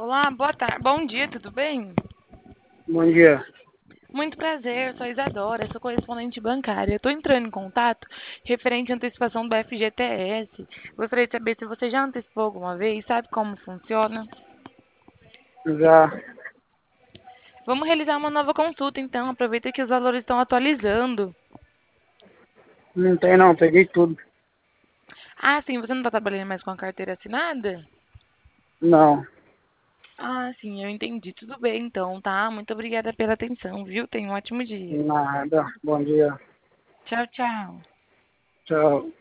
Olá, boa tarde. Bom dia, tudo bem? Bom dia. Muito prazer, sou a Isadora, sou correspondente bancária. Estou entrando em contato referente à antecipação do FGTS. Gostaria de saber se você já antecipou alguma vez, sabe como funciona? Já Vamos realizar uma nova consulta, então. Aproveita que os valores estão atualizando. não tem não, peguei tudo. Ah, sim, você não está trabalhando mais com a carteira assinada? Não, Ah, sim, eu entendi. Tudo bem, então, tá? Muito obrigada pela atenção, viu? Tenha um ótimo dia. nada. Bom dia. Tchau, tchau. Tchau.